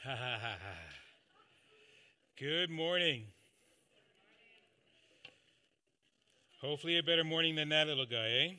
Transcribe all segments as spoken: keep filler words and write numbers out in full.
Ha ha ha ha. Good morning. Hopefully a better morning than that little guy, eh?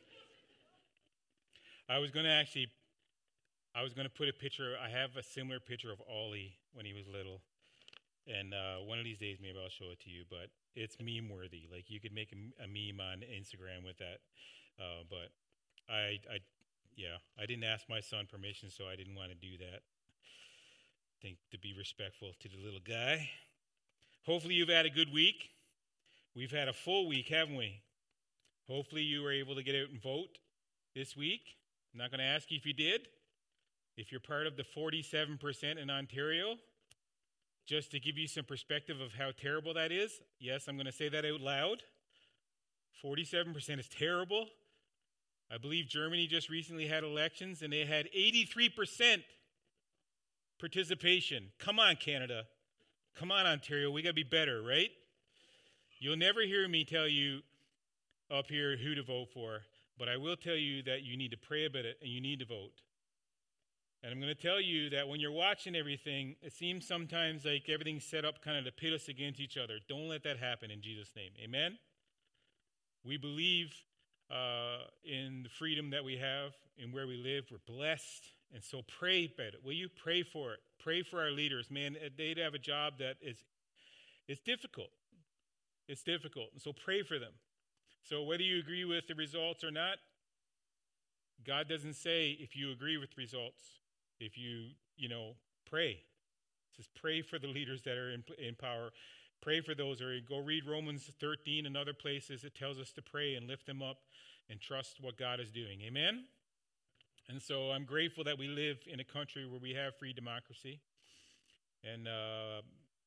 I was going to actually, I was going to put a picture, I have a similar picture of Ollie when he was little. And uh, one of these days maybe I'll show it to you, but it's meme worthy. Like you could make a, a meme on Instagram with that. Uh, but I, I, yeah, I didn't ask my son permission, so I didn't want to do that. I think to be respectful to the little guy. Hopefully you've had a good week. We've had a full week, haven't we? Hopefully you were able to get out and vote this week. I'm not going to ask you if you did. If you're part of the forty-seven percent in Ontario, just to give you some perspective of how terrible that is, yes, I'm going to say that out loud. forty-seven percent is terrible. I believe Germany just recently had elections, and they had eighty-three percent participation. Come on, Canada. Come on, Ontario. We got to be better, right? You'll never hear me tell you up here who to vote for, but I will tell you that you need to pray about it and you need to vote. And I'm going to tell you that when you're watching everything, it seems sometimes like everything's set up kind of to pit us against each other. Don't let that happen in Jesus' name. Amen? We believe uh, in the freedom that we have and where we live. We're blessed. And so pray about it. Will you pray for it? Pray for our leaders. Man, they'd have a job that is it's difficult. It's difficult. And so pray for them. So whether you agree with the results or not, God doesn't say if you agree with results. If you, you know, pray. It says pray for the leaders that are in, in power. Pray for those. Or go read Romans thirteen and other places. It tells us to pray and lift them up and trust what God is doing. Amen? And so I'm grateful that we live in a country where we have free democracy. And uh,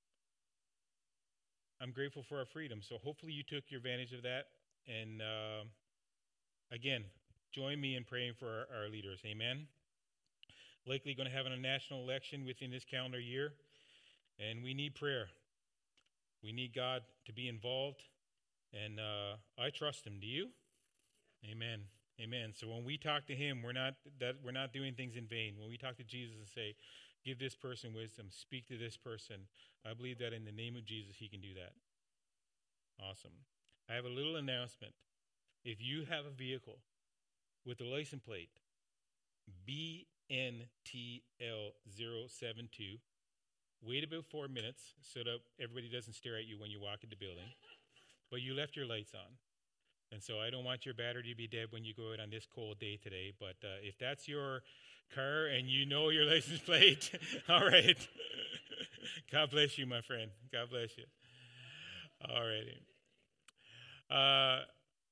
I'm grateful for our freedom. So hopefully you took your advantage of that. And uh, again, join me in praying for our, our leaders. Amen? Likely going to have a national election within this calendar year. And we need prayer. We need God to be involved. And uh, I trust him. Do you? Amen. Amen. So when we talk to him, we're not that we're not doing things in vain. When we talk to Jesus and say, give this person wisdom, speak to this person, I believe that in the name of Jesus, he can do that. Awesome. I have a little announcement. If you have a vehicle with a license plate B N T L zero seven two, wait about four minutes so that everybody doesn't stare at you when you walk in the building, but you left your lights on. And so I don't want your battery to be dead when you go out on this cold day today. But uh, if that's your car and you know your license plate, all right. God bless you, my friend. God bless you. All righty. Uh,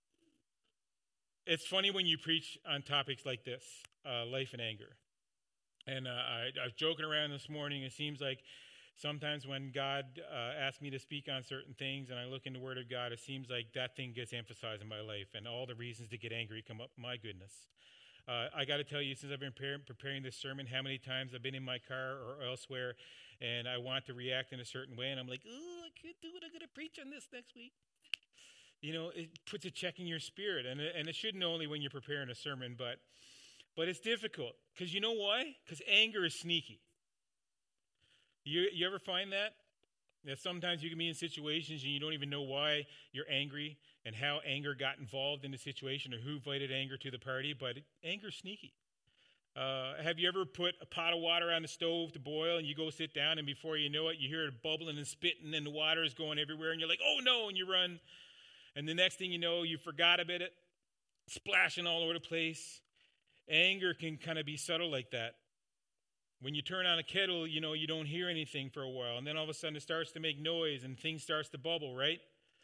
it's funny when you preach on topics like this, uh, life and anger. And uh, I, I was joking around this morning. It seems like sometimes when God uh, asks me to speak on certain things and I look in the Word of God, it seems like that thing gets emphasized in my life and all the reasons to get angry come up. My goodness. Uh, I got to tell you, since I've been preparing, preparing this sermon, how many times I've been in my car or elsewhere and I want to react in a certain way and I'm like, oh, I can't do what I'm going to preach on this next week. You know, it puts a check in your spirit. And it, and it shouldn't only when you're preparing a sermon, but, but it's difficult. Because you know why? Because anger is sneaky. You you ever find that? That sometimes you can be in situations and you don't even know why you're angry and how anger got involved in the situation or who invited anger to the party, but it, anger's sneaky. Uh, have you ever put a pot of water on the stove to boil and you go sit down and before you know it, you hear it bubbling and spitting and the water is going everywhere and you're like, oh no, and you run. And the next thing you know, you forgot about it, splashing all over the place. Anger can kind of be subtle like that. When you turn on a kettle, you know, you don't hear anything for a while. And then all of a sudden it starts to make noise and things starts to bubble, right?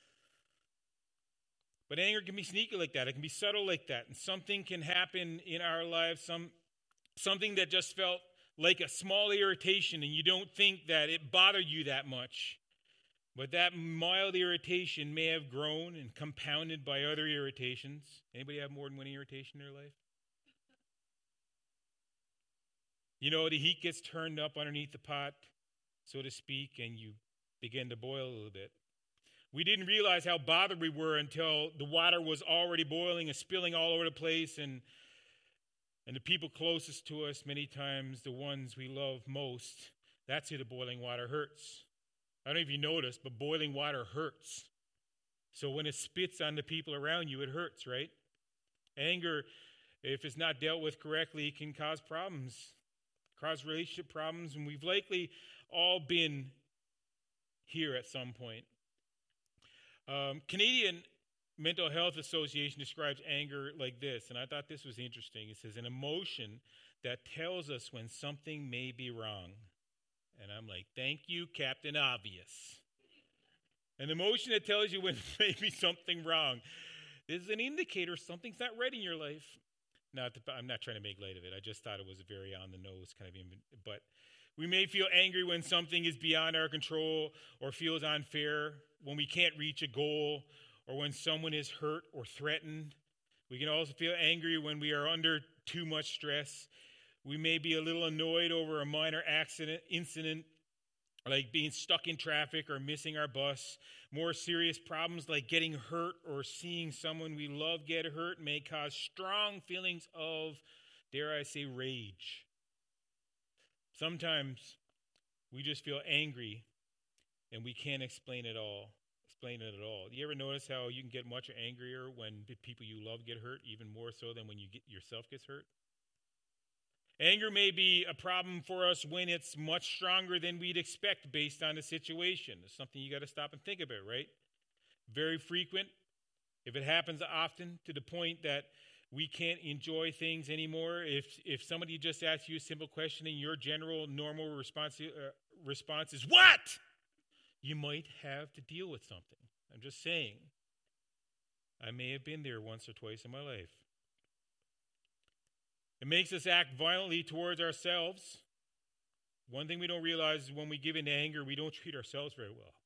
But anger can be sneaky like that. It can be subtle like that. And something can happen in our lives, some something that just felt like a small irritation and you don't think that it bothered you that much. But that mild irritation may have grown and compounded by other irritations. Anybody have more than one irritation in their life? You know, the heat gets turned up underneath the pot, so to speak, and you begin to boil a little bit. We didn't realize how bothered we were until the water was already boiling and spilling all over the place, and and the people closest to us, many times the ones we love most, That's who the boiling water hurts. I don't know if you noticed, but boiling water hurts. So when it spits on the people around you, it hurts, right? Anger, if it's not dealt with correctly, can cause problems, cause relationship problems, and we've likely all been here at some point. Um, Canadian Mental Health Association describes anger like this, and I thought this was interesting. It says, an emotion that tells us when something may be wrong. And I'm like, thank you, Captain Obvious. An emotion that tells you when there may be something wrong. This is an indicator something's not right in your life. Not to, I'm not trying to make light of it. I just thought it was a very on-the-nose kind of, but we may feel angry when something is beyond our control or feels unfair, when we can't reach a goal, or when someone is hurt or threatened. We can also feel angry when we are under too much stress. We may be a little annoyed over a minor accident, incident, like being stuck in traffic or missing our bus. More serious problems like getting hurt or seeing someone we love get hurt may cause strong feelings of, dare I say, rage. Sometimes we just feel angry and we can't explain it all. Explain it at all. Do you ever notice how you can get much angrier when people you love get hurt, even more so than when you get yourself gets hurt? Anger may be a problem for us when it's much stronger than we'd expect based on the situation. It's something you got to stop and think about, right? Very frequent. If it happens often to the point that we can't enjoy things anymore, if if somebody just asks you a simple question and your general normal response, uh, response is, what? You might have to deal with something. I'm just saying. I may have been there once or twice in my life. It makes us act violently towards ourselves. One thing we don't realize is when we give in to anger, we don't treat ourselves very well.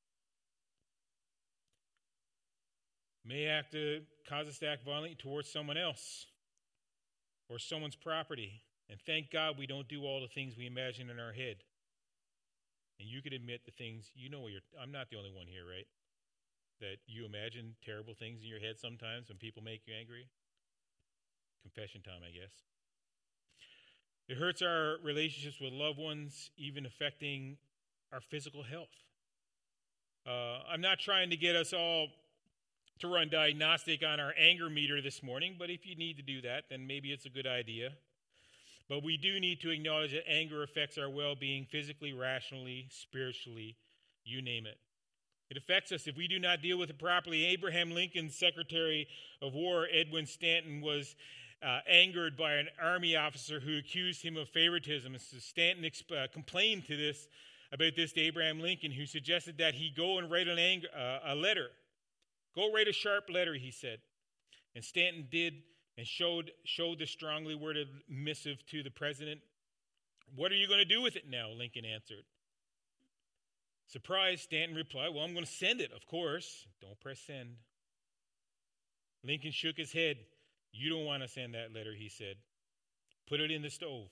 May act to cause us to act violently towards someone else or someone's property. And thank God we don't do all the things we imagine in our head. And you could admit the things, you know what you're, I'm not the only one here, right? That you imagine terrible things in your head sometimes when people make you angry. Confession time, I guess. It hurts our relationships with loved ones, even affecting our physical health. Uh, I'm not trying to get us all to run diagnostic on our anger meter this morning, but if you need to do that, then maybe it's a good idea. But we do need to acknowledge that anger affects our well-being physically, rationally, spiritually, you name it. It affects us if we do not deal with it properly. Abraham Lincoln's Secretary of War, Edwin Stanton, was uh, angered by an army officer who accused him of favoritism. So Stanton exp- uh, complained to this about this to Abraham Lincoln, who suggested that he go and write an ang- uh, a letter. Go write a sharp letter, he said. And Stanton did and showed, showed the strongly worded missive to the president. What are you going to do with it now? Lincoln answered. Surprised, Stanton replied, well, I'm going to send it, of course. Don't press send. Lincoln shook his head. You don't want to send that letter, he said. Put it in the stove.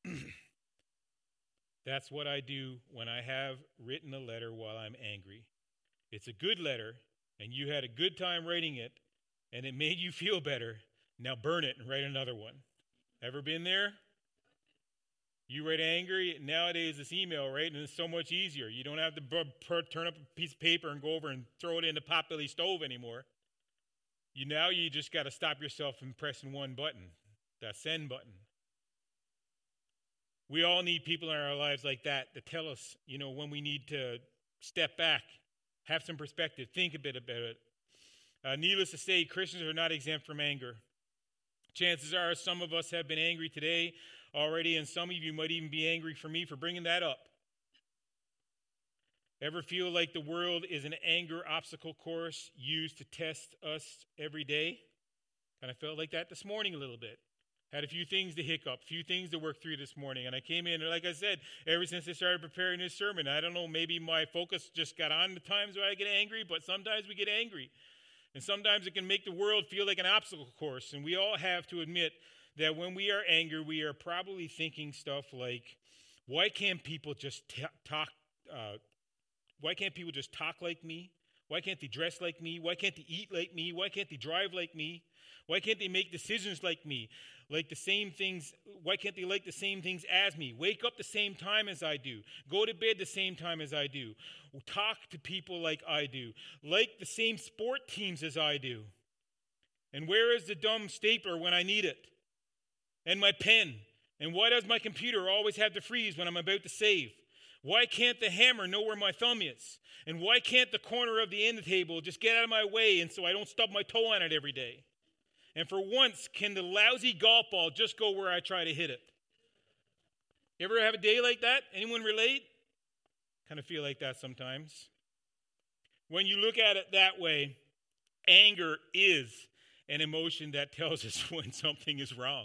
That's what I do when I have written a letter while I'm angry. It's a good letter, and you had a good time writing it, and it made you feel better. Now burn it and write another one. Ever been there? You write angry. Nowadays, it's email, right? And it's so much easier. You don't have to b- per- turn up a piece of paper and go over and throw it in the Potbelly stove anymore. You now you just got to stop yourself from pressing one button, that send button. We all need people in our lives like that to tell us, you know, when we need to step back, have some perspective, think a bit about it. Uh, needless to say, Christians are not exempt from anger. Chances are some of us have been angry today already, and some of you might even be angry for me for bringing that up. Ever feel like the world is an anger obstacle course used to test us every day? Kind of felt like that this morning a little bit. Had a few things to hiccup, a few things to work through this morning. And I came in, and like I said, ever since I started preparing this sermon, I don't know, maybe my focus just got on the times where I get angry, but sometimes we get angry. And sometimes it can make the world feel like an obstacle course. And we all have to admit that when we are angry, we are probably thinking stuff like, why can't people just t- talk, uh, why can't people just talk like me? Why can't they dress like me? Why can't they eat like me? Why can't they drive like me? Why can't they make decisions like me? Like the same things, why can't they like the same things as me? Wake up the same time as I do. Go to bed the same time as I do. Talk to people like I do. Like the same sport teams as I do. And where is the dumb stapler when I need it? And my pen? And why does my computer always have to freeze when I'm about to save? Why can't the hammer know where my thumb is? And why can't the corner of the end table just get out of my way and so I don't stub my toe on it every day? And for once, can the lousy golf ball just go where I try to hit it? You ever have a day like that? Anyone relate? Kind of feel like that sometimes. When you look at it that way, anger is an emotion that tells us when something is wrong.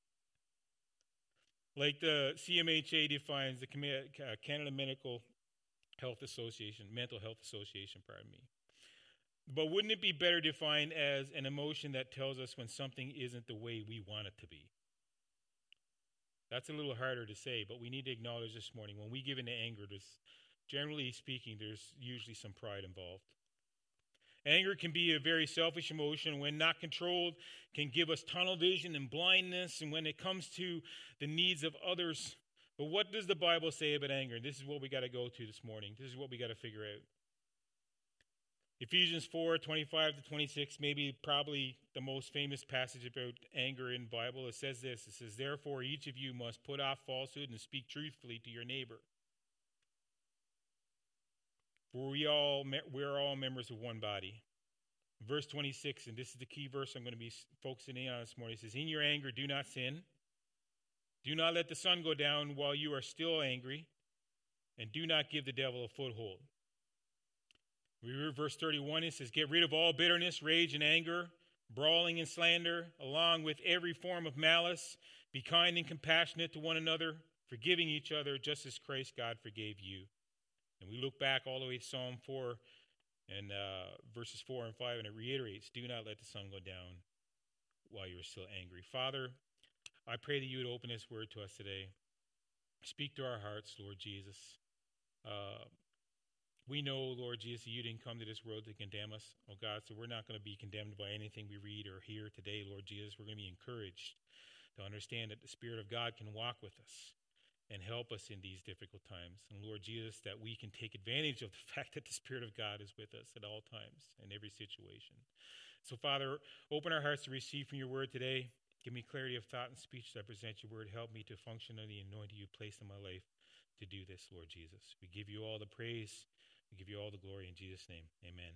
Like the C M H A defines, the Canada Medical Health Association, Mental Health Association, pardon me. But wouldn't it be better defined as an emotion that tells us when something isn't the way we want it to be? That's a little harder to say, but we need to acknowledge this morning, when we give in to anger, there's, generally speaking, there's usually some pride involved. Anger can be a very selfish emotion. When not controlled, can give us tunnel vision and blindness, and when it comes to the needs of others. But what does the Bible say about anger? This is what we got to go to this morning. This is what we got to figure out. Ephesians four, twenty-five to twenty-six, maybe probably the most famous passage about anger in the Bible. It says this, it says, therefore each of you must put off falsehood and speak truthfully to your neighbor. For we all, we're all members of one body. Verse twenty-six, and this is the key verse I'm going to be focusing in on this morning. It says, in your anger, do not sin. Do not let the sun go down while you are still angry. And do not give the devil a foothold. We read verse thirty-one. It says, get rid of all bitterness, rage, and anger, brawling and slander, along with every form of malice. Be kind and compassionate to one another, forgiving each other, just as Christ God forgave you. And we look back all the way to Psalm four and uh, verses four and five, and it reiterates, do not let the sun go down while you're still angry. Father, I pray that you would open this word to us today. Speak to our hearts, Lord Jesus. Uh, we know, Lord Jesus, that you didn't come to this world to condemn us, oh God, so we're not going to be condemned by anything we read or hear today, Lord Jesus. We're going to be encouraged to understand that the Spirit of God can walk with us and help us in these difficult times. And Lord Jesus, that we can take advantage of the fact that the Spirit of God is with us at all times in every situation. So, Father, open our hearts to receive from your word today. Give me clarity of thought and speech to present your word. Help me to function in the anointing you placed in my life to do this, Lord Jesus. We give you all the praise. We give you all the glory in Jesus' name. Amen.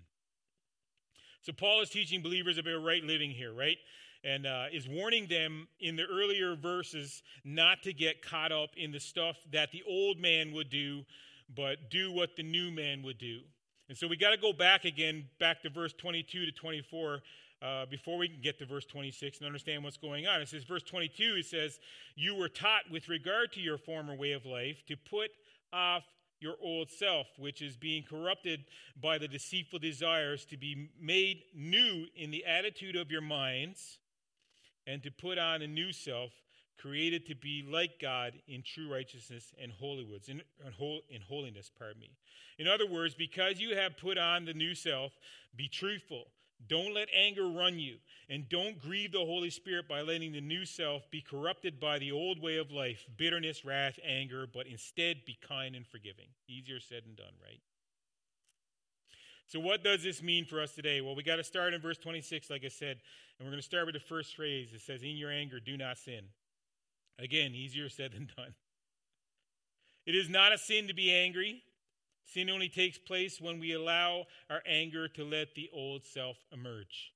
So Paul is teaching believers about right living here, right? And uh, is warning them in the earlier verses not to get caught up in the stuff that the old man would do, but do what the new man would do. And so we got to go back again, back to verse twenty-two to twenty-four, uh, before we can get to verse twenty-six and understand what's going on. It says, verse twenty-two, it says, you were taught with regard to your former way of life to put off your old self, which is being corrupted by the deceitful desires, to be made new in the attitude of your minds, and to put on a new self, created to be like God in true righteousness and holiness, in, in holiness, pardon me. In other words, because you have put on the new self, be truthful. Don't let anger run you, and don't grieve the Holy Spirit by letting the new self be corrupted by the old way of life, bitterness, wrath, anger, but instead be kind and forgiving. Easier said than done, right? So what does this mean for us today? Well, we got to start in verse twenty-six, like I said, and we're going to start with the first phrase. It says, in your anger, do not sin. Again, easier said than done. It is not a sin to be angry. Sin only takes place when we allow our anger to let the old self emerge.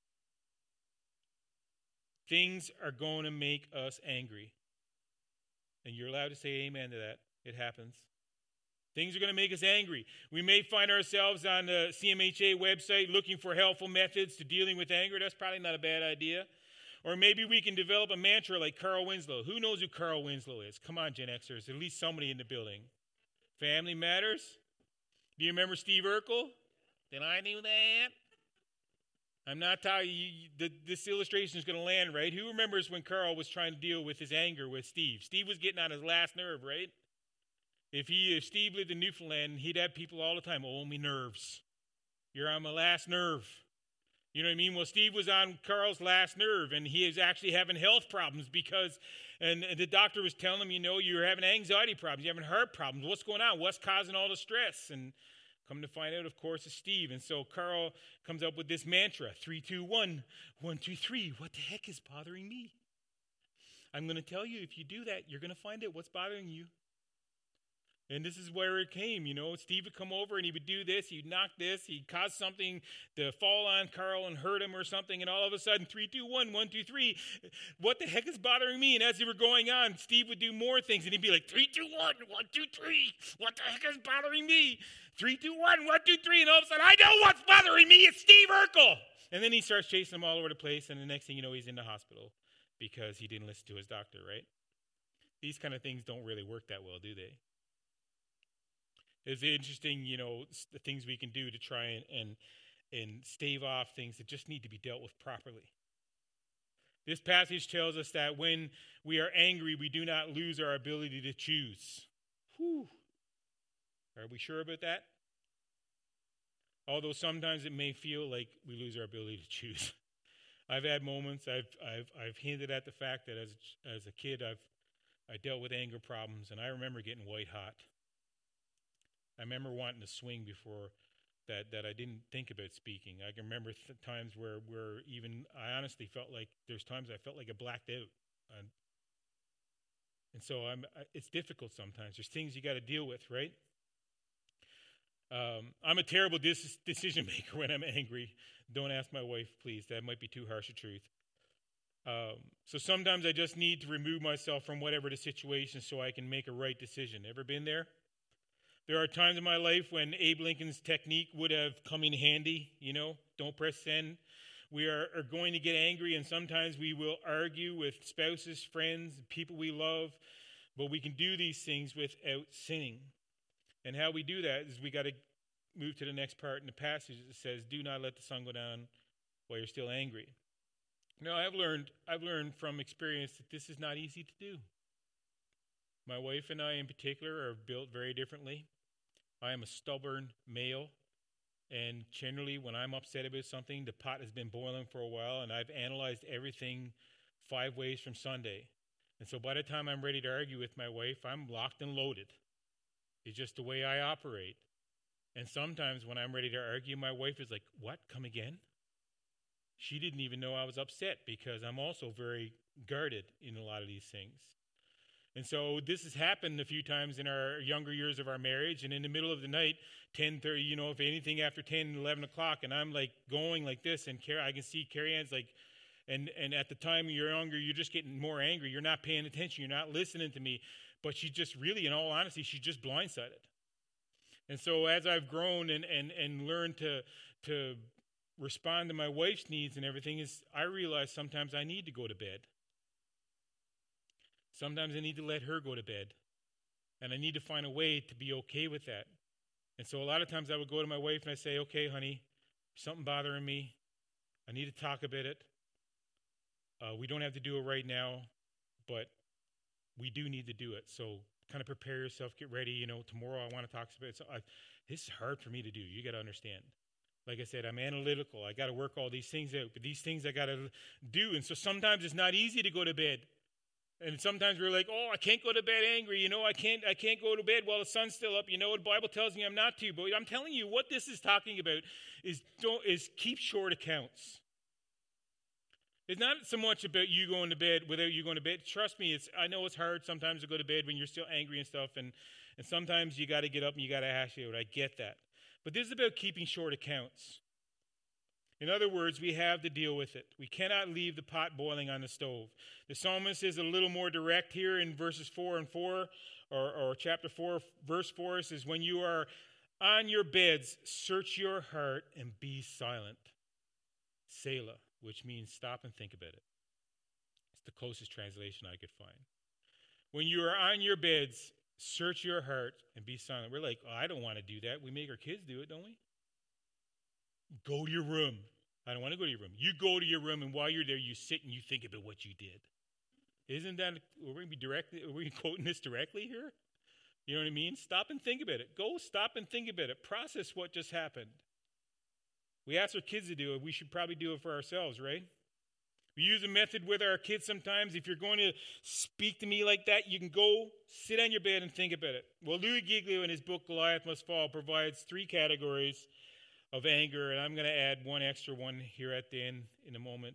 Things are going to make us angry. And you're allowed to say amen to that. It happens. Things are going to make us angry. We may find ourselves on the C M H A website looking for helpful methods to dealing with anger. That's probably not a bad idea. Or maybe we can develop a mantra like Carl Winslow. Who knows who Carl Winslow is? Come on, Gen Xers. At least somebody in the building. Family Matters. Do you remember Steve Urkel? Did I do that? I'm not telling you, the, this illustration is going to land, right? Who remembers when Carl was trying to deal with his anger with Steve? Steve was getting on his last nerve, right? If he, if Steve lived in Newfoundland, he'd have people all the time, oh, me nerves. You're on my last nerve. You know what I mean? Well, Steve was on Carl's last nerve, and he is actually having health problems because, and the doctor was telling him, you know, you're having anxiety problems, you're having heart problems. What's going on? What's causing all the stress? And come to find out, of course, it's Steve. And so Carl comes up with this mantra, three, two, one, one, two, three. What the heck is bothering me? I'm going to tell you, if you do that, you're going to find out what's bothering you. And this is where it came, you know. Steve would come over and he would do this. He'd knock this. He'd cause something to fall on Carl and hurt him or something. And all of a sudden, three, two, one, one, two, three. What the heck is bothering me? And as they were going on, Steve would do more things. And he'd be like, three, two, one, one, two, three. What the heck is bothering me? Three, two, one, one, two, three. And all of a sudden, I know what's bothering me. It's Steve Urkel. And then he starts chasing them all over the place. And the next thing you know, he's in the hospital because he didn't listen to his doctor, right? These kind of things don't really work that well, do they? It's interesting, you know, the things we can do to try and, and and stave off things that just need to be dealt with properly. This passage tells us that when we are angry, we do not lose our ability to choose. Whew. Are we sure about that? Although sometimes it may feel like we lose our ability to choose. I've had moments, I've I've I've hinted at the fact that as as a kid I've I dealt with anger problems, and I remember getting white hot. I remember wanting to swing before that, that I didn't think about speaking. I can remember th- times where, where even I honestly felt like there's times I felt like I blacked out. Uh, and so I'm, it's difficult sometimes. There's things you got to deal with, right? Um, I'm a terrible dis- decision maker when I'm angry. Don't ask my wife, please. That might be too harsh a truth. Um, so sometimes I just need to remove myself from whatever the situation so I can make a right decision. Ever been there? There are times in my life when Abe Lincoln's technique would have come in handy, you know, don't press send. We are, are going to get angry, and sometimes we will argue with spouses, friends, people we love, but we can do these things without sinning. And how we do that is we got to move to the next part in the passage that says, do not let the sun go down while you're still angry. Now, I've learned, I've learned from experience that this is not easy to do. My wife and I in particular are built very differently. I am a stubborn male, and generally when I'm upset about something, the pot has been boiling for a while, and I've analyzed everything five ways from Sunday. And so by the time I'm ready to argue with my wife, I'm locked and loaded. It's just the way I operate. And sometimes when I'm ready to argue, my wife is like, what, come again? She didn't even know I was upset because I'm also very guarded in a lot of these things. And so this has happened a few times in our younger years of our marriage, and in the middle of the night, ten thirty, you know, if anything after ten, eleven o'clock, and I'm like going like this, and Car- I can see Carrie Ann's like, and, and at the time you're younger, you're just getting more angry. You're not paying attention. You're not listening to me. But she just really, in all honesty, she's just blindsided. And so as I've grown and, and, and learned to, to respond to my wife's needs and everything, is I realize sometimes I need to go to bed. Sometimes I need to let her go to bed. And I need to find a way to be okay with that. And so a lot of times I would go to my wife and I say, okay, honey, something bothering me. I need to talk about it. Uh, we don't have to do it right now, but we do need to do it. So kind of prepare yourself, get ready. You know, tomorrow I want to talk about it. So I, this is hard for me to do. You got to understand. Like I said, I'm analytical. I got to work all these things out, but these things I got to do. And so sometimes it's not easy to go to bed. And sometimes we're like, oh, I can't go to bed angry. You know, I can't I can't go to bed while the sun's still up. You know, the Bible tells me I'm not to. But I'm telling you, what this is talking about is don't is keep short accounts. It's not so much about you going to bed without you going to bed. Trust me, it's I know it's hard sometimes to go to bed when you're still angry and stuff. And, and sometimes you got to get up and you got to hash it out. I get that. But this is about keeping short accounts. In other words, we have to deal with it. We cannot leave the pot boiling on the stove. The psalmist is a little more direct here in verses four and four, or, or chapter four, verse four. It says, when you are on your beds, search your heart and be silent. Selah, which means stop and think about it. It's the closest translation I could find. When you are on your beds, search your heart and be silent. We're like, oh, I don't want to do that. We make our kids do it, don't we? Go to your room. I don't want to go to your room. You go to your room, and while you're there, you sit and you think about what you did. Isn't that, are we going to be directly, are we quoting this directly here? You know what I mean? Stop and think about it. Go stop and think about it. Process what just happened. We ask our kids to do it. We should probably do it for ourselves, right? We use a method with our kids sometimes. If you're going to speak to me like that, you can go sit on your bed and think about it. Well, Louis Giglio in his book, Goliath Must Fall, provides three categories of anger, and I'm going to add one extra one here at the end in a moment.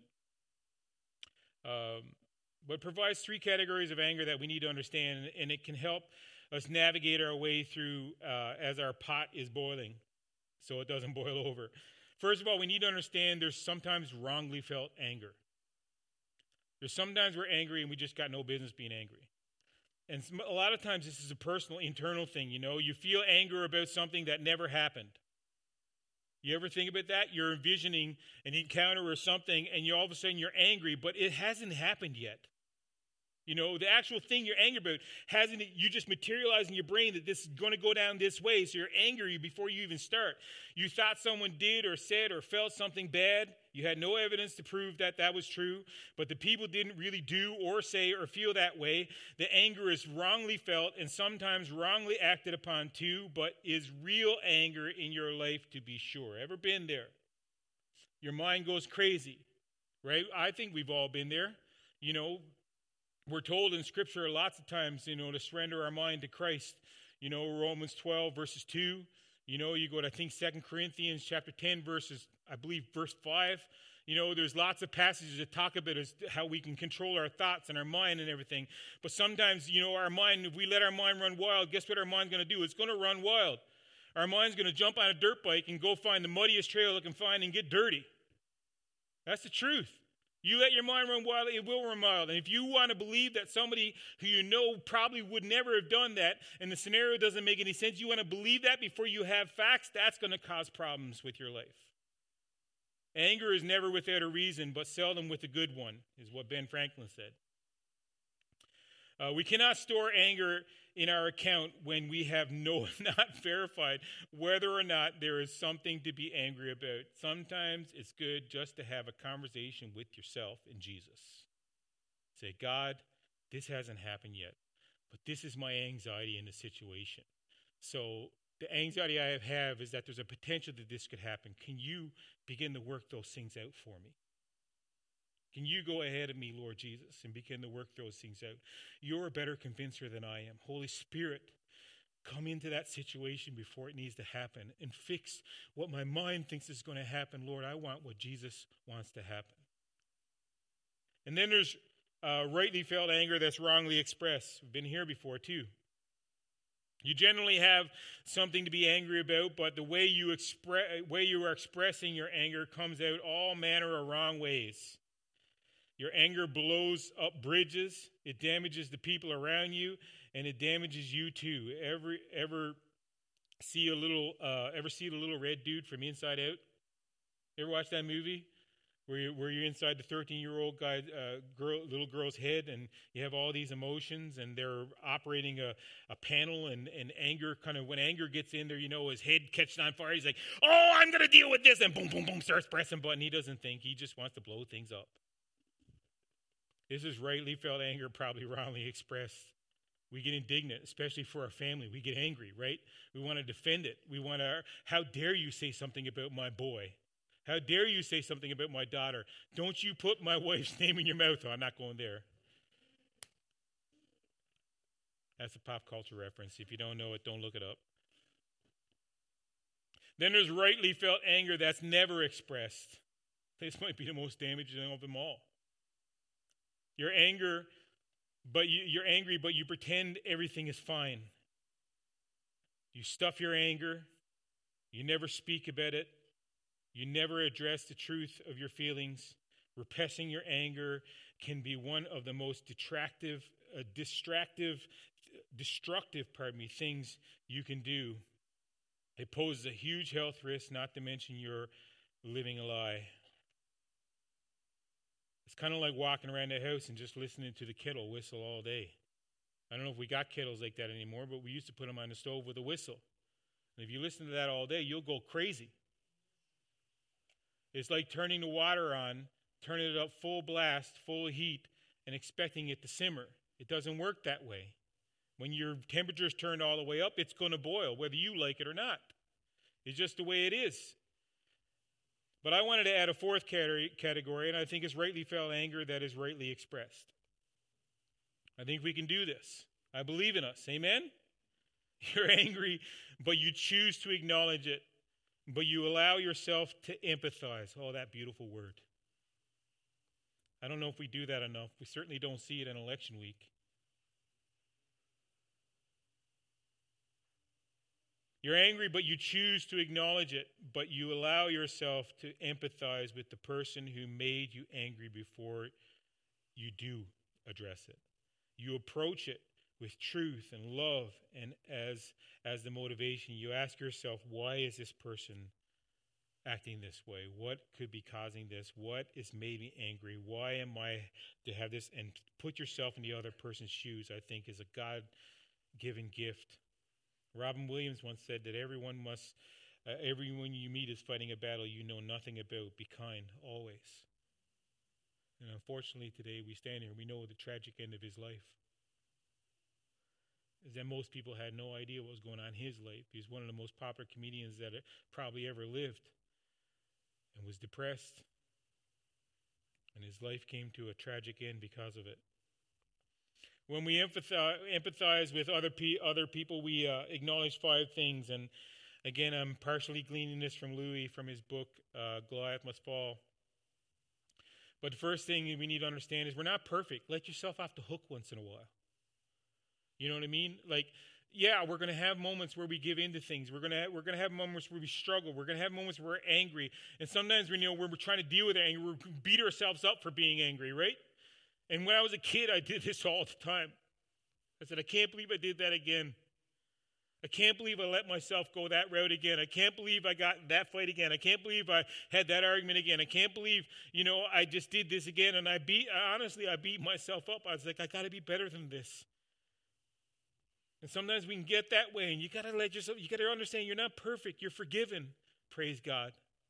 Um, but provides three categories of anger that we need to understand, and it can help us navigate our way through uh, as our pot is boiling so it doesn't boil over. First of all, we need to understand there's sometimes wrongly felt anger. There's sometimes we're angry and we just got no business being angry. And a lot of times this is a personal, internal thing, you know. You feel anger about something that never happened. You ever think about that? You're envisioning an encounter or something and you all of a sudden you're angry, but it hasn't happened yet. You know, the actual thing you're angry about hasn't, you just materialize in your brain that this is going to go down this way, so you're angry before you even start. You thought someone did or said or felt something bad. You had no evidence to prove that that was true, but the people didn't really do or say or feel that way. The anger is wrongly felt and sometimes wrongly acted upon too, but is real anger in your life to be sure. Ever been there? Your mind goes crazy, right? I think we've all been there. You know, we're told in Scripture lots of times, you know, to surrender our mind to Christ. You know, Romans twelve, verses two. You know, you go to, I think, Second Corinthians chapter ten, verses, I believe, verse five. You know, there's lots of passages that talk about how we can control our thoughts and our mind and everything. But sometimes, you know, our mind, if we let our mind run wild, guess what our mind's going to do? It's going to run wild. Our mind's going to jump on a dirt bike and go find the muddiest trail it can find and get dirty. That's the truth. You let your mind run wild, it will run wild. And if you want to believe that somebody who you know probably would never have done that, and the scenario doesn't make any sense, you want to believe that before you have facts, that's going to cause problems with your life. Anger is never without a reason, but seldom with a good one, is what Ben Franklin said. Uh, we cannot store anger in our account when we have no not verified whether or not there is something to be angry about. Sometimes it's good just to have a conversation with yourself and Jesus. Say, God, this hasn't happened yet, but this is my anxiety in the situation. So the anxiety I have is that there's a potential that this could happen. Can you begin to work those things out for me? Can you go ahead of me, Lord Jesus, and begin to work those things out? You're a better convincer than I am. Holy Spirit, come into that situation before it needs to happen and fix what my mind thinks is going to happen. Lord, I want what Jesus wants to happen. And then there's uh, rightly felt anger that's wrongly expressed. We've been here before too. You generally have something to be angry about, but the way you express, way you are expressing your anger comes out all manner of wrong ways. Your anger blows up bridges. It damages the people around you, and it damages you too. Ever, ever see a little, uh, ever see the little red dude from Inside Out? Ever watch that movie where you, where you're inside the thirteen-year-old guy, uh, girl, little girl's head, and you have all these emotions, and they're operating a, a panel, and, and anger kind of when anger gets in there, you know, his head catches on fire. He's like, "Oh, I'm gonna deal with this," and boom, boom, boom, starts pressing button. He doesn't think. He just wants to blow things up. This is rightly felt anger, probably wrongly expressed. We get indignant, especially for our family. We get angry, right? We want to defend it. We want to, how dare you say something about my boy? How dare you say something about my daughter? Don't you put my wife's name in your mouth. Oh, I'm not going there. That's a pop culture reference. If you don't know it, don't look it up. Then there's rightly felt anger that's never expressed. This might be the most damaging of them all. You're anger, but you, you're angry, but you pretend everything is fine. You stuff your anger. You never speak about it. You never address the truth of your feelings. Repressing your anger can be one of the most detractive, uh, distractive, destructive, pardon me, things you can do. It poses a huge health risk, not to mention you're living a lie. It's kind of like walking around the house and just listening to the kettle whistle all day. I don't know if we got kettles like that anymore, but we used to put them on the stove with a whistle. And if you listen to that all day, you'll go crazy. It's like turning the water on, turning it up full blast, full heat, and expecting it to simmer. It doesn't work that way. When your temperature's turned all the way up, it's going to boil, whether you like it or not. It's just the way it is. But I wanted to add a fourth category, and I think it's rightly felt anger that is rightly expressed. I think we can do this. I believe in us. Amen? You're angry, but you choose to acknowledge it, but you allow yourself to empathize. Oh, that beautiful word. I don't know if we do that enough. We certainly don't see it in election week. You're angry, but you choose to acknowledge it, but you allow yourself to empathize with the person who made you angry before you do address it. You approach it with truth and love, and as, as the motivation, you ask yourself, why is this person acting this way? What could be causing this? What has made me angry? Why am I to have this? And put yourself in the other person's shoes, I think, is a God-given gift. Robin Williams once said that everyone must, uh, everyone you meet is fighting a battle you know nothing about. Be kind, always. And unfortunately today we stand here, we know the tragic end of his life. Is that most people had no idea what was going on in his life. He's one of the most popular comedians that probably ever lived, and was depressed. And his life came to a tragic end because of it. When we empathize, empathize with other pe- other people, we uh, acknowledge five things. And again, I'm partially gleaning this from Louis, from his book, uh, Goliath Must Fall. But the first thing we need to understand is we're not perfect. Let yourself off the hook once in a while. You know what I mean? Like, yeah, we're going to have moments where we give in to things. We're going to have, we're going to have moments where we struggle. We're going to have moments where we're angry. And sometimes we know when we're trying to deal with anger, we beat ourselves up for being angry, right? And when I was a kid, I did this all the time. I said, I can't believe I did that again. I can't believe I let myself go that route again. I can't believe I got in that fight again. I can't believe I had that argument again. I can't believe, you know, I just did this again. And I beat, honestly, I beat myself up. I was like, I got to be better than this. And sometimes we can get that way, and you got to let yourself, you got to understand you're not perfect. You're forgiven. Praise God.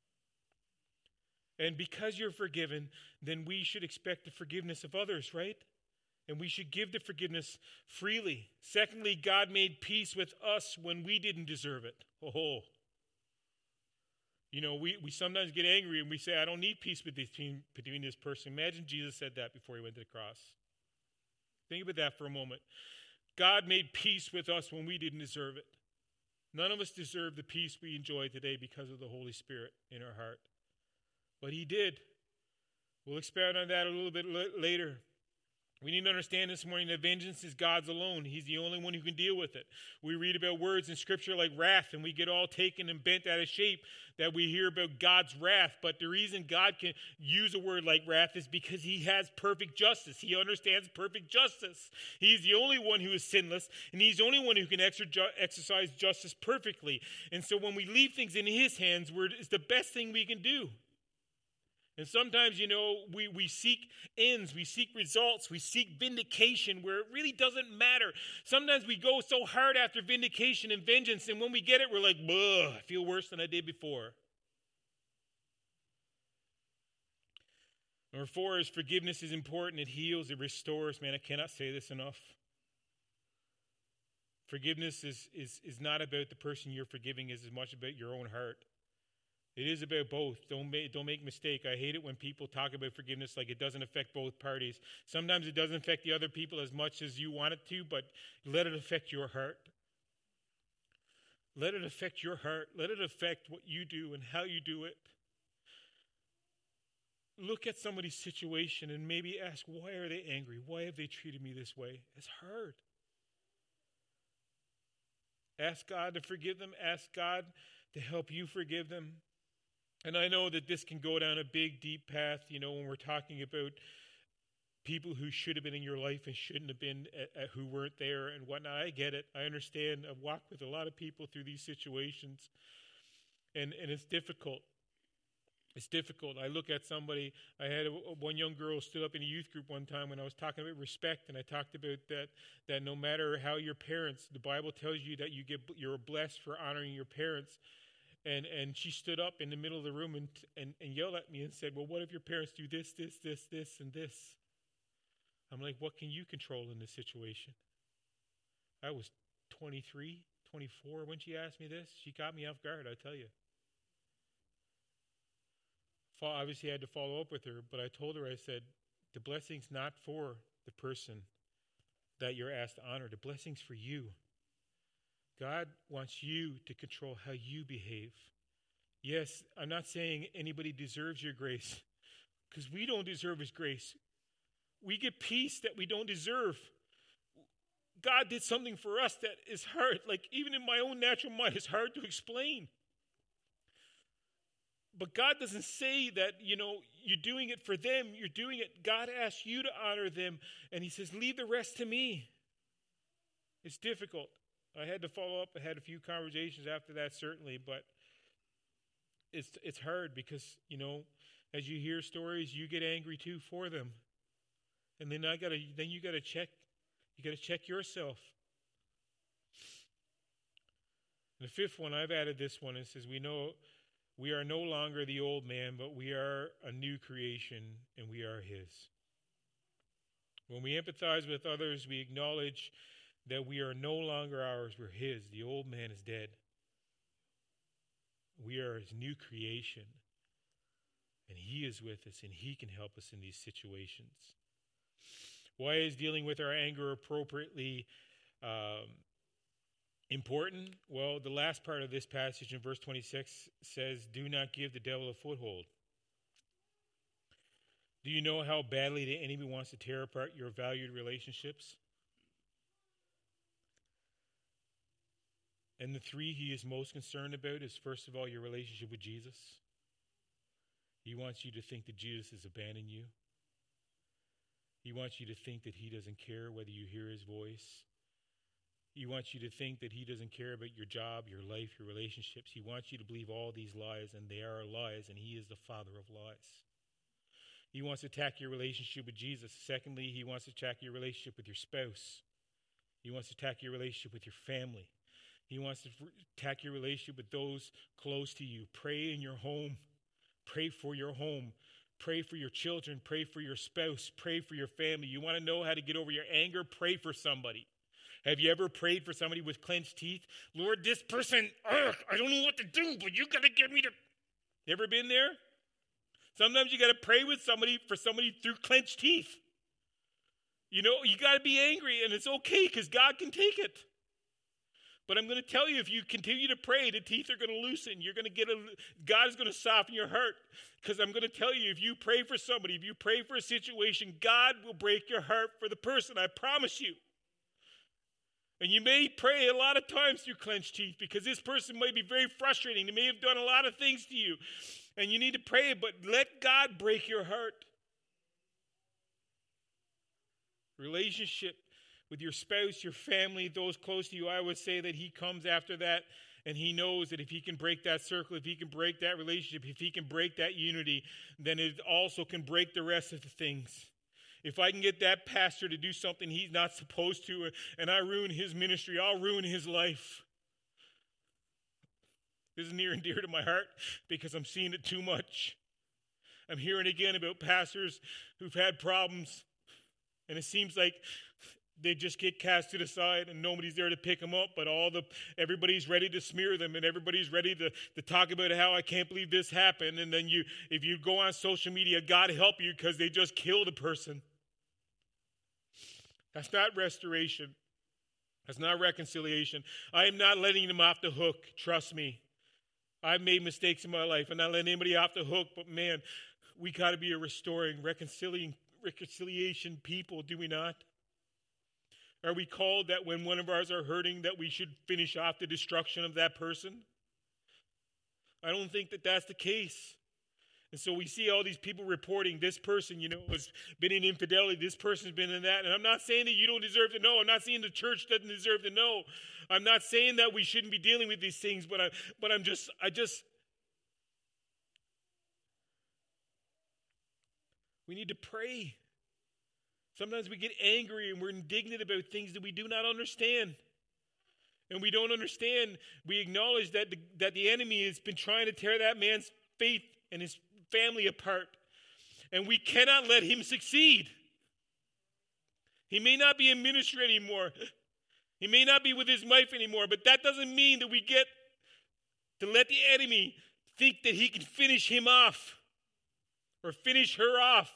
And because you're forgiven, then we should expect the forgiveness of others, right? And we should give the forgiveness freely. Secondly, God made peace with us when we didn't deserve it. Oh, you know, we, we sometimes get angry and we say, I don't need peace with this team, between this person. Imagine Jesus said that before he went to the cross. Think about that for a moment. God made peace with us when we didn't deserve it. None of us deserve the peace we enjoy today because of the Holy Spirit in our heart. But he did. We'll expound on that a little bit later. We need to understand this morning that vengeance is God's alone. He's the only one who can deal with it. We read about words in Scripture like wrath, and we get all taken and bent out of shape that we hear about God's wrath. But the reason God can use a word like wrath is because he has perfect justice. He understands perfect justice. He's the only one who is sinless, and he's the only one who can exercise justice perfectly. And so when we leave things in his hands, it's the best thing we can do. And sometimes, you know, we, we seek ends, we seek results, we seek vindication where it really doesn't matter. Sometimes we go so hard after vindication and vengeance, and when we get it, we're like, ugh, I feel worse than I did before. Number four is forgiveness is important. It heals, it restores. Man, I cannot say this enough. Forgiveness is, is, is not about the person you're forgiving, it's as much about your own heart. It is about both. Don't make, don't make a mistake. I hate it when people talk about forgiveness like it doesn't affect both parties. Sometimes it doesn't affect the other people as much as you want it to, but let it affect your heart. Let it affect your heart. Let it affect what you do and how you do it. Look at somebody's situation and maybe ask, why are they angry? Why have they treated me this way? It's hard. Ask God to forgive them. Ask God to help you forgive them. And I know that this can go down a big, deep path, you know, when we're talking about people who should have been in your life and shouldn't have been, uh, who weren't there and whatnot. I get it. I understand. I've walked with a lot of people through these situations, and, and it's difficult. It's difficult. I look at somebody, I had a, one young girl stood up in a youth group one time when I was talking about respect, and I talked about that, that no matter how your parents, the Bible tells you that you get, you're blessed for honoring your parents. And and she stood up in the middle of the room and, and, and yelled at me and said, well, what if your parents do this, this, this, this, and this? I'm like, what can you control in this situation? I was twenty-three, twenty-four when she asked me this. She caught me off guard, I tell you. obviously I had to follow up with her, but I told her, I said, the blessing's not for the person that you're asked to honor. The blessing's for you. God wants you to control how you behave. Yes, I'm not saying anybody deserves your grace, because we don't deserve his grace. We get peace that we don't deserve. God did something for us that is hard, like even in my own natural mind, it's hard to explain. But God doesn't say that, you know, you're doing it for them. You're doing it. God asks you to honor them. And he says, leave the rest to me. It's difficult. I had to follow up. I had a few conversations after that, certainly. But it's it's hard because, you know, as you hear stories, you get angry too for them. And then I gotta then you gotta check. You gotta check yourself. And the fifth one, I've added this one. It says, we know we are no longer the old man, but we are a new creation, and we are his. When we empathize with others, we acknowledge that we are no longer ours, we're his. The old man is dead. We are his new creation, and he is with us, and he can help us in these situations. Why is dealing with our anger appropriately um, important? Well, the last part of this passage in verse twenty-six says, do not give the devil a foothold. Do you know how badly the enemy wants to tear apart your valued relationships? And the three he is most concerned about is, first of all, your relationship with Jesus. He wants you to think that Jesus has abandoned you. He wants you to think that he doesn't care whether you hear his voice. He wants you to think that he doesn't care about your job, your life, your relationships. He wants you to believe all these lies, and they are lies, and he is the father of lies. He wants to attack your relationship with Jesus. Secondly, he wants to attack your relationship with your spouse. He wants to attack your relationship with your family. He wants to attack your relationship with those close to you. Pray in your home. Pray for your home. Pray for your children. Pray for your spouse. Pray for your family. You want to know how to get over your anger? Pray for somebody. Have you ever prayed for somebody with clenched teeth? Lord, this person, ugh, I don't know what to do, but you got to get me to... You ever been there? Sometimes you got to pray with somebody for somebody through clenched teeth. You know, you got to be angry, and it's okay because God can take it. But I'm going to tell you, if you continue to pray, the teeth are going to loosen. You're going to get a, God is going to soften your heart. Because I'm going to tell you, if you pray for somebody, if you pray for a situation, God will break your heart for the person. I promise you. And you may pray a lot of times through clenched teeth because this person may be very frustrating. They may have done a lot of things to you. And you need to pray, but let God break your heart. Relationship with your spouse, your family, those close to you, I would say that he comes after that, and he knows that if he can break that circle, if he can break that relationship, if he can break that unity, then it also can break the rest of the things. If I can get that pastor to do something he's not supposed to, and I ruin his ministry, I'll ruin his life. This is near and dear to my heart because I'm seeing it too much. I'm hearing again about pastors who've had problems, and it seems like they just get cast to the side and nobody's there to pick them up, but all the everybody's ready to smear them and everybody's ready to, to talk about how I can't believe this happened. And then you, if you go on social media, God help you because they just killed a person. That's not restoration. That's not reconciliation. I am not letting them off the hook. Trust me. I've made mistakes in my life. I'm not letting anybody off the hook, but man, we got to be a restoring, reconciliating, reconciliation people, do we not? Are we called that when one of ours are hurting that we should finish off the destruction of that person? I don't think that that's the case. And so we see all these people reporting this person, you know, has been in infidelity. This person's been in that. And I'm not saying that you don't deserve to know. I'm not saying the church doesn't deserve to know. I'm not saying that we shouldn't be dealing with these things, but I, but I'm just, I just, we need to pray. Sometimes we get angry and we're indignant about things that we do not understand. And we don't understand. We acknowledge that the, that the enemy has been trying to tear that man's faith and his family apart. And we cannot let him succeed. He may not be in ministry anymore. He may not be with his wife anymore. But that doesn't mean that we get to let the enemy think that he can finish him off. or finish her off.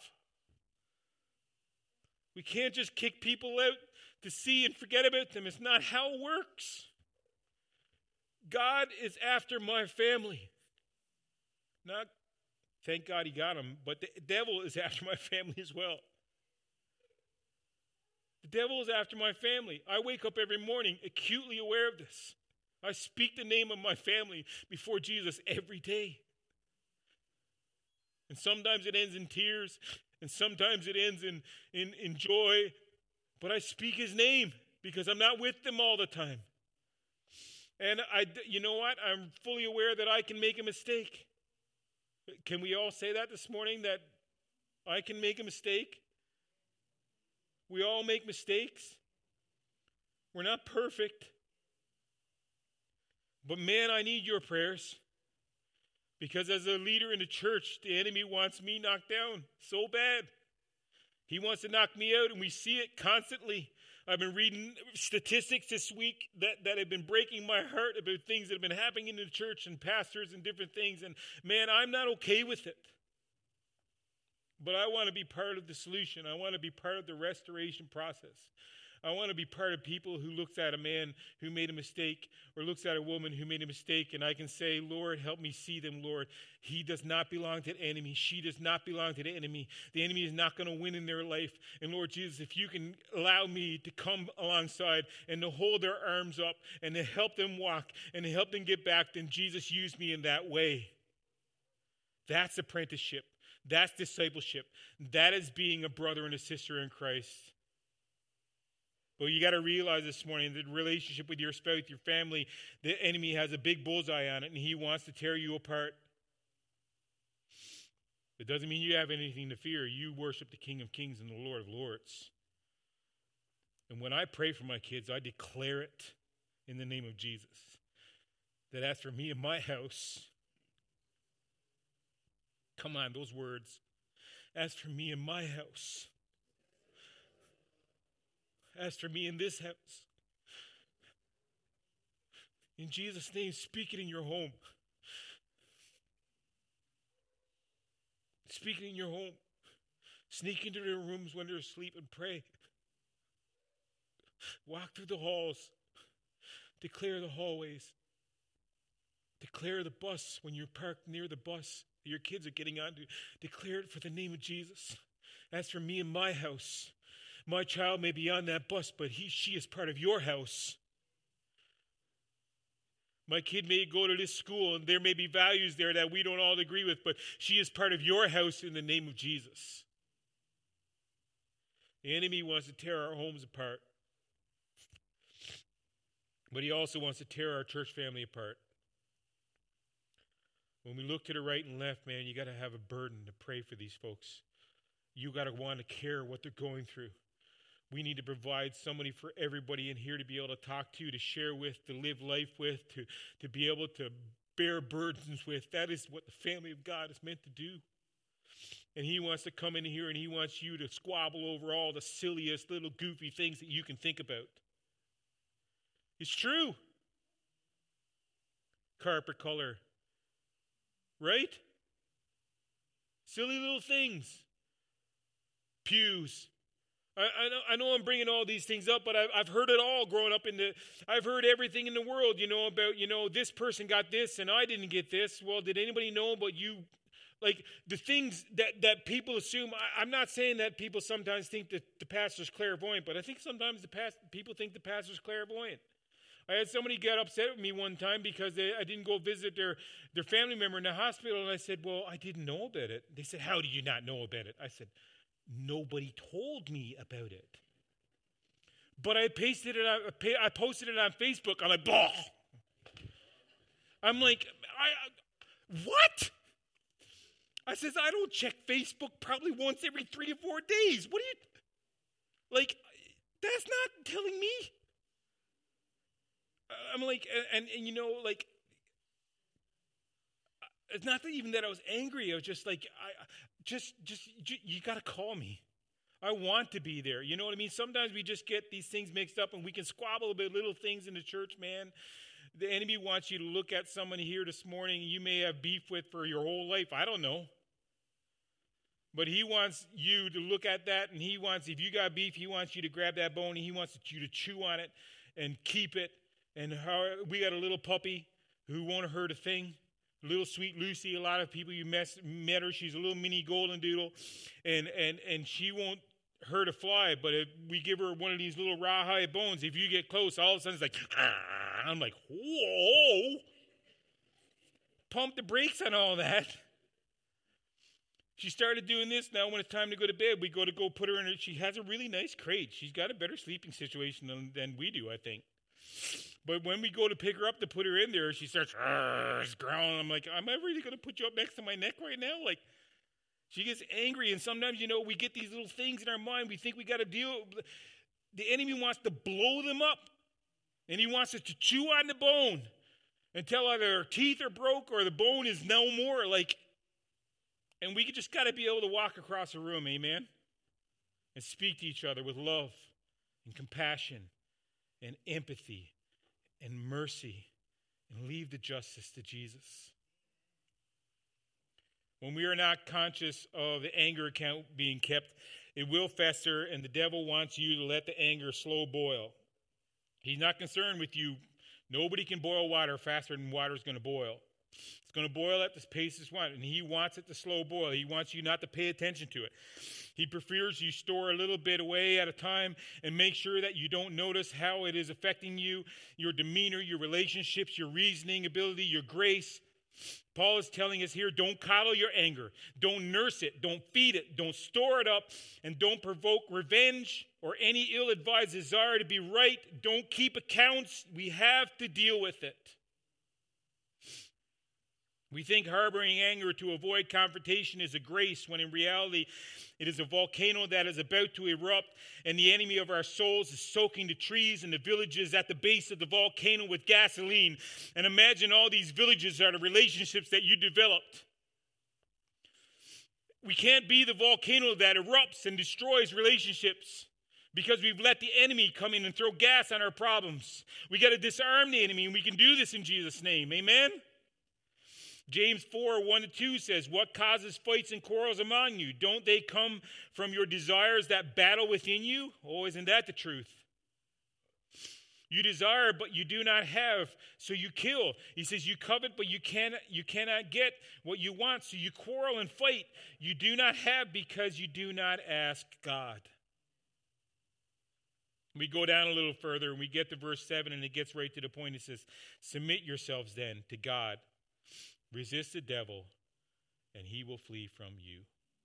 We can't just kick people out to sea and forget about them. It's not how it works. God is after my family. Not, thank God he got him, but the devil is after my family as well. The devil is after my family. I wake up every morning acutely aware of this. I speak the name of my family before Jesus every day. And sometimes it ends in tears, and sometimes it ends in, in, in joy. But I speak his name because I'm not with them all the time. And I, you know what? I'm fully aware that I can make a mistake. Can we all say that this morning, that I can make a mistake? We all make mistakes. We're not perfect. But man, I need your prayers. Because as a leader in the church, the enemy wants me knocked down so bad. He wants to knock me out, and we see it constantly. I've been reading statistics this week that, that have been breaking my heart about things that have been happening in the church and pastors and different things. And man, I'm not okay with it. But I want to be part of the solution. I want to be part of the restoration process. I want to be part of people who looks at a man who made a mistake or looks at a woman who made a mistake, and I can say, Lord, help me see them, Lord. He does not belong to the enemy. She does not belong to the enemy. The enemy is not going to win in their life. And Lord Jesus, if you can allow me to come alongside and to hold their arms up and to help them walk and to help them get back, then Jesus, use me in that way. That's apprenticeship. That's discipleship. That is being a brother and a sister in Christ. But you got to realize this morning that the relationship with your spouse, your family, the enemy has a big bullseye on it, and he wants to tear you apart. It doesn't mean you have anything to fear. You worship the King of Kings and the Lord of Lords. And when I pray for my kids, I declare it in the name of Jesus, that as for me and my house, come on, those words. As for me and my house, as for me in this house, in Jesus' name, speak it in your home. Speak it in your home. Sneak into their rooms when they're asleep and pray. Walk through the halls. Declare the hallways. Declare the bus when you're parked near the bus that your kids are getting onto. Declare it for the name of Jesus. As for me and my house, my child may be on that bus, but he, she is part of your house. My kid may go to this school, and there may be values there that we don't all agree with, but she is part of your house in the name of Jesus. The enemy wants to tear our homes apart, but he also wants to tear our church family apart. When we look to the right and left, man, you got to have a burden to pray for these folks. You got to want to care what they're going through. We need to provide somebody for everybody in here to be able to talk to, to share with, to live life with, to, to be able to bear burdens with. That is what the family of God is meant to do. And he wants to come in here and he wants you to squabble over all the silliest little goofy things that you can think about. It's true. Carpet color. Right? Silly little things. Pews. I, I, know, I know I'm bringing all these things up, but I've, I've heard it all growing up in the, I've heard everything in the world, you know, about, you know, this person got this and I didn't get this. Well, did anybody know but you? Like the things that, that people assume, I, I'm not saying that people sometimes think that the pastor's clairvoyant, but I think sometimes the past, people think the pastor's clairvoyant. I had somebody get upset with me one time because they, I didn't go visit their, their family member in the hospital, and I said, well, I didn't know about it. They said, how do you not know about it? I said, nobody told me about it. But I pasted it on, I posted it on Facebook. I'm like, bah. I'm like, I, what? I says, I don't check Facebook probably once every three or four days. What do you, like, that's not telling me. I'm like, and, and you know, like, it's not that even that I was angry. I was just like, I just, just, you got to call me. I want to be there. You know what I mean? Sometimes we just get these things mixed up and we can squabble about little things in the church, man. The enemy wants you to look at someone here this morning you may have beef with for your whole life. I don't know. But he wants you to look at that, and he wants, if you got beef, he wants you to grab that bone, and he wants you to chew on it and keep it. And how, we got a little puppy who won't hurt a thing. Little sweet Lucy, a lot of people you met, met her. She's a little mini golden doodle, and, and, and she won't hurt a fly. But if we give her one of these little rawhide bones, if you get close, all of a sudden it's like, ah, I'm like, whoa. Pump the brakes on all that. She started doing this. Now when it's time to go to bed, we go to go put her in her. She has a really nice crate. She's got a better sleeping situation than, than we do, I think. But when we go to pick her up to put her in there, she starts growling. I'm like, am I really going to put you up next to my neck right now? Like, she gets angry. And sometimes, you know, we get these little things in our mind. We think we got to deal. The enemy wants to blow them up. And he wants us to chew on the bone until either our teeth are broke or the bone is no more. Like, and we just got to be able to walk across a room, amen, and speak to each other with love and compassion and empathy and mercy and leave the justice to Jesus. When we are not conscious of the anger account being kept, it will fester, and the devil wants you to let the anger slow boil. He's not concerned with you. Nobody can boil water faster than water is going to boil. It's going to boil at the pace it's wanted, and he wants it to slow boil. He wants you not to pay attention to it. He prefers you store a little bit away at a time and make sure that you don't notice how it is affecting you, your demeanor, your relationships, your reasoning ability, your grace. Paul is telling us here, don't coddle your anger. Don't nurse it. Don't feed it. Don't store it up. And don't provoke revenge or any ill-advised desire to be right. Don't keep accounts. We have to deal with it. We think harboring anger to avoid confrontation is a grace, when in reality it is a volcano that is about to erupt, and the enemy of our souls is soaking the trees and the villages at the base of the volcano with gasoline. And imagine all these villages are the relationships that you developed. We can't be the volcano that erupts and destroys relationships because we've let the enemy come in and throw gas on our problems. We got to disarm the enemy, and we can do this in Jesus' name. Amen? James four, one to two says, what causes fights and quarrels among you? Don't they come from your desires that battle within you? Oh, isn't that the truth? You desire, but you do not have, so you kill. He says you covet, but you cannot, you cannot get what you want, so you quarrel and fight. You do not have because you do not ask God. We go down a little further, and we get to verse seven, and it gets right to the point. It says, submit yourselves then to God. Resist the devil, and he will flee from you.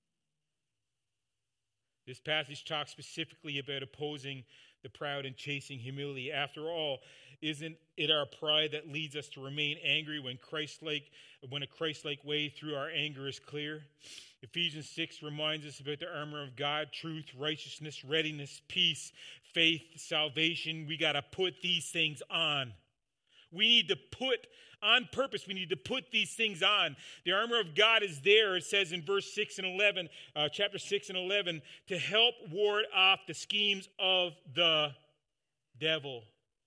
This passage talks specifically about opposing the proud and chasing humility. After all, isn't it our pride that leads us to remain angry when Christ-like, when a Christ-like way through our anger is clear? Ephesians six reminds us about the armor of God: truth, righteousness, readiness, peace, faith, salvation. We got to put these things on. We need to put on purpose. We need to put these things on. The armor of God is there, it says in verse six and eleven, uh, chapter six and eleven, to help ward off the schemes of the devil.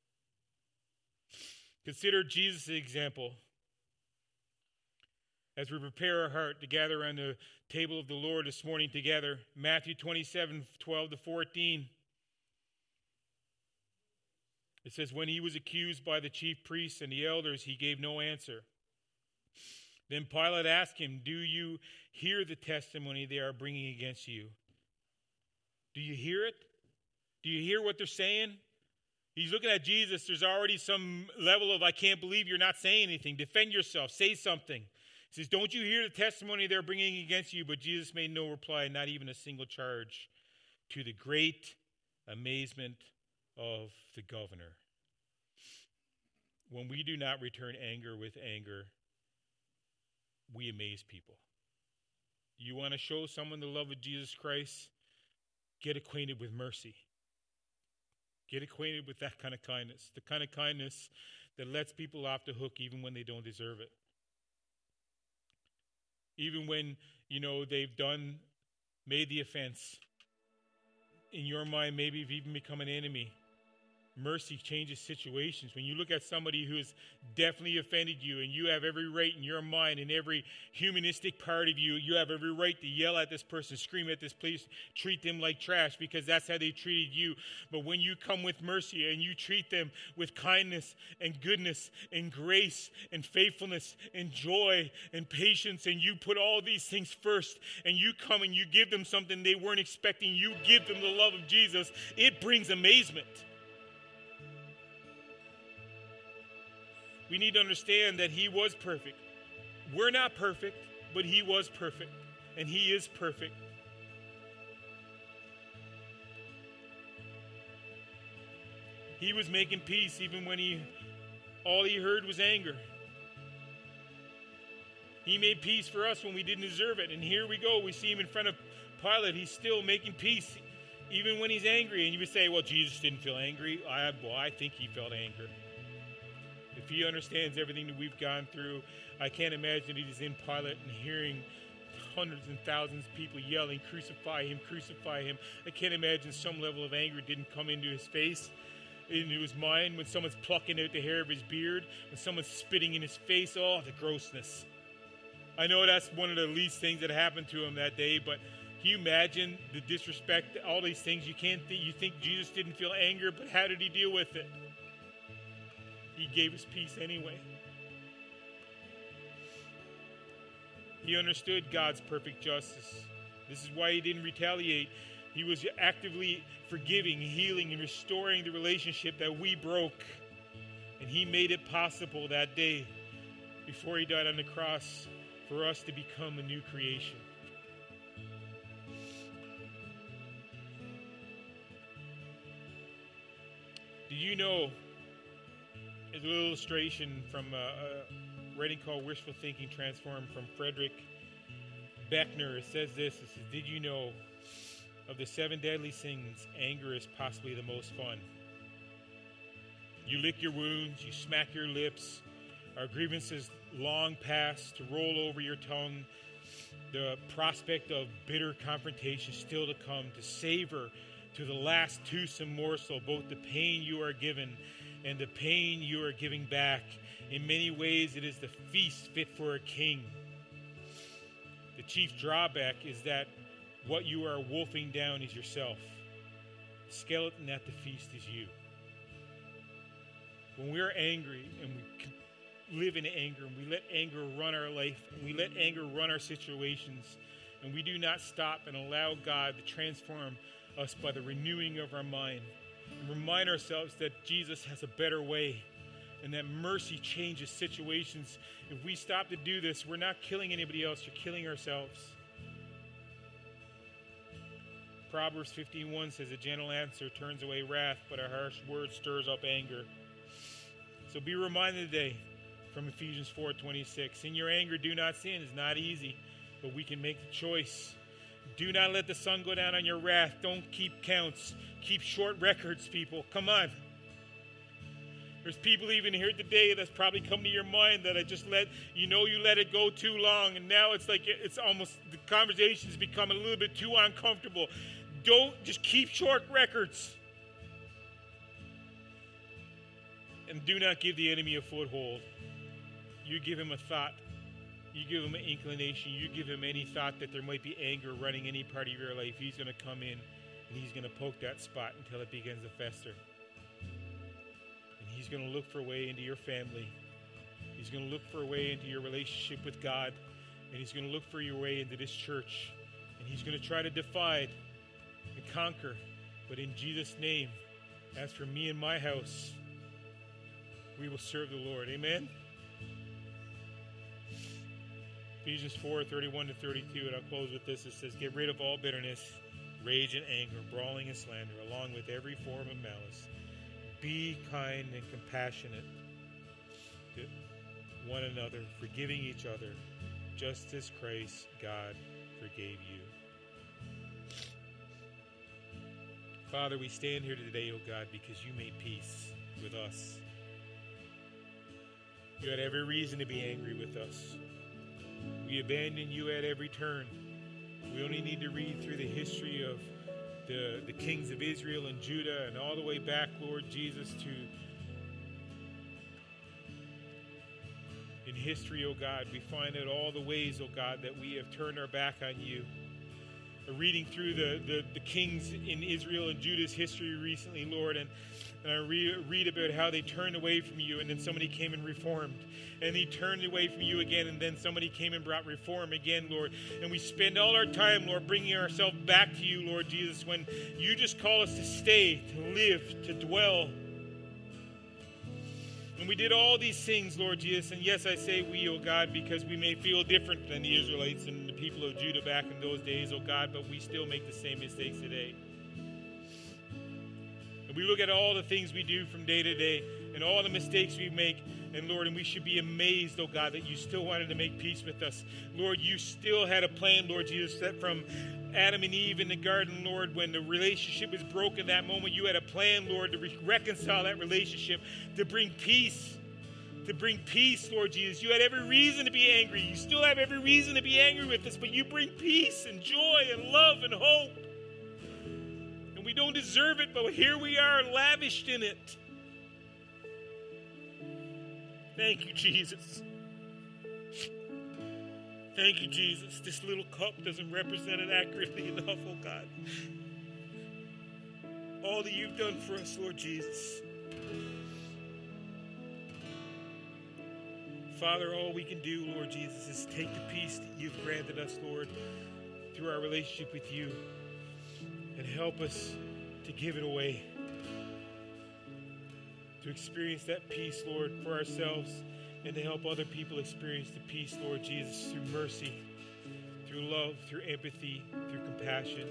Consider Jesus' example as we prepare our heart to gather around the table of the Lord this morning together. Matthew twenty-seven, twelve to fourteen. It says, when he was accused by the chief priests and the elders, he gave no answer. Then Pilate asked him, do you hear the testimony they are bringing against you? Do you hear it? Do you hear what they're saying? He's looking at Jesus. There's already some level of, I can't believe you're not saying anything. Defend yourself. Say something. He says, don't you hear the testimony they're bringing against you? But Jesus made no reply, not even a single charge, to the great amazement of the governor. When we do not return anger with anger, we amaze people. You want to show someone the love of Jesus Christ? Get acquainted with mercy. Get acquainted with that kind of kindness, the kind of kindness that lets people off the hook even when they don't deserve it. Even when, you know, they've done, made the offense. In your mind, maybe you've even become an enemy. mercy changes situations. When you look at somebody who has definitely offended you, and you have every right in your mind and every humanistic part of you, you have every right to yell at this person, scream at this place, treat them like trash because that's how they treated you. But when you come with mercy and you treat them with kindness and goodness and grace and faithfulness and joy and patience, and you put all these things first, and you come and you give them something they weren't expecting, you give them the love of Jesus, it brings amazement. We need to understand that he was perfect. We're not perfect, but he was perfect, and he is perfect. He was making peace even when he all he heard was anger. He made peace for us when we didn't deserve it. And here we go. We see him in front of Pilate. He's still making peace even when he's angry. And you would say, well, Jesus didn't feel angry. I, well, I think he felt anger. If he understands everything that we've gone through, I can't imagine he's in Pilate and hearing hundreds and thousands of people yelling, crucify him, crucify him. I can't imagine some level of anger didn't come into his face, into his mind, when someone's plucking out the hair of his beard, when someone's spitting in his face. Oh, the grossness. I know that's one of the least things that happened to him that day, but can you imagine the disrespect, all these things? You can't think, you think Jesus didn't feel anger, but how did he deal with it? He gave us peace anyway. He understood God's perfect justice. This is why he didn't retaliate. He was actively forgiving, healing, and restoring the relationship that we broke. And he made it possible that day, before he died on the cross, for us to become a new creation. Did you know, as a little illustration from a, a writing called Wishful Thinking Transformed from Frederick Beckner, it says this, it says, did you know, of the seven deadly sins, anger is possibly the most fun. You lick your wounds, you smack your lips, our grievances long past to roll over your tongue, the prospect of bitter confrontation still to come, to savor to the last toothsome morsel both the pain you are given and the pain you are giving back. In many ways, it is the feast fit for a king. The chief drawback is that what you are wolfing down is yourself. The skeleton at the feast is you. When we're angry and we live in anger, and we let anger run our life, and we let anger run our situations, and we do not stop and allow God to transform us by the renewing of our mind, and remind ourselves that Jesus has a better way, and that mercy changes situations. If we stop to do this, we're not killing anybody else, you're killing ourselves. Proverbs fifteen one says, a gentle answer turns away wrath, but a harsh word stirs up anger. So be reminded today from Ephesians four twenty-six. In your anger, do not sin. It's not easy, but we can make the choice. Do not let the sun go down on your wrath. Don't keep counts. Keep short records, people. Come on. There's people even here today that's probably come to your mind that I just let, you know, you let it go too long, and now it's like it's almost, the conversation's become a little bit too uncomfortable. Don't, just keep short records. And do not give the enemy a foothold. You give him a thought. You give him an inclination. You give him any thought that there might be anger running any part of your life. He's going to come in and he's going to poke that spot until it begins to fester. And he's going to look for a way into your family. He's going to look for a way into your relationship with God. And he's going to look for your way into this church. And he's going to try to divide and conquer. But in Jesus' name, as for me and my house, we will serve the Lord. Amen? Ephesians four thirty-one to thirty-two, and I'll close with this. It says, get rid of all bitterness, rage and anger, brawling and slander, along with every form of malice. Be kind and compassionate to one another, forgiving each other, just as Christ, God, forgave you. Father, we stand here today, O God, because you made peace with us. You had every reason to be angry with us. We abandoned you at every turn. We only need to read through the history of the, the kings of Israel and Judah and all the way back, Lord Jesus, to in history, oh God, we find out all the ways, oh God, that we have turned our back on you. Reading through the, the, the kings in Israel and Judah's history recently, Lord, and, and I re- read about how they turned away from you, and then somebody came and reformed. And they turned away from you again, and then somebody came and brought reform again, Lord. And we spend all our time, Lord, bringing ourselves back to you, Lord Jesus, when you just call us to stay, to live, to dwell. And we did all these things, Lord Jesus, and yes, I say we, oh God, because we may feel different than the Israelites and the people of Judah back in those days, oh God, but we still make the same mistakes today. And we look at all the things we do from day to day and all the mistakes we make, and Lord, and we should be amazed, oh God, that you still wanted to make peace with us. Lord, you still had a plan, Lord Jesus, that from Adam and Eve in the garden, Lord, when the relationship was broken that moment, you had a plan, Lord, to re- reconcile that relationship, to bring peace, to bring peace, Lord Jesus. You had every reason to be angry. You still have every reason to be angry with us, but you bring peace and joy and love and hope. And we don't deserve it, but here we are, lavished in it. Thank you, Jesus. Thank you, Jesus. This little cup doesn't represent it accurately enough, oh God. All that you've done for us, Lord Jesus. Father, all we can do, Lord Jesus, is take the peace that you've granted us, Lord, through our relationship with you, and help us to give it away. To experience that peace, Lord, for ourselves, and to help other people experience the peace, Lord Jesus, through mercy, through love, through empathy, through compassion.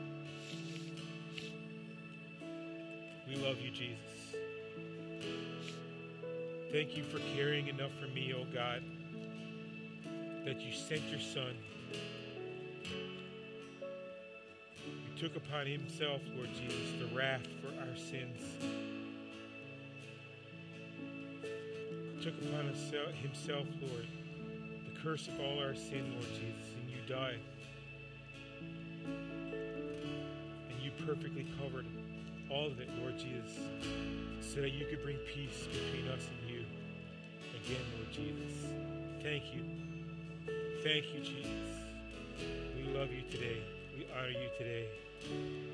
We love you, Jesus. Thank you for caring enough for me, oh God, that you sent your Son. You took upon himself, Lord Jesus, the wrath for our sins. Took upon himself, Lord, the curse of all our sin, Lord Jesus, and you died. And you perfectly covered all of it, Lord Jesus, so that you could bring peace between us and you. Again, Lord Jesus, thank you. Thank you, Jesus. We love you today. We honor you today.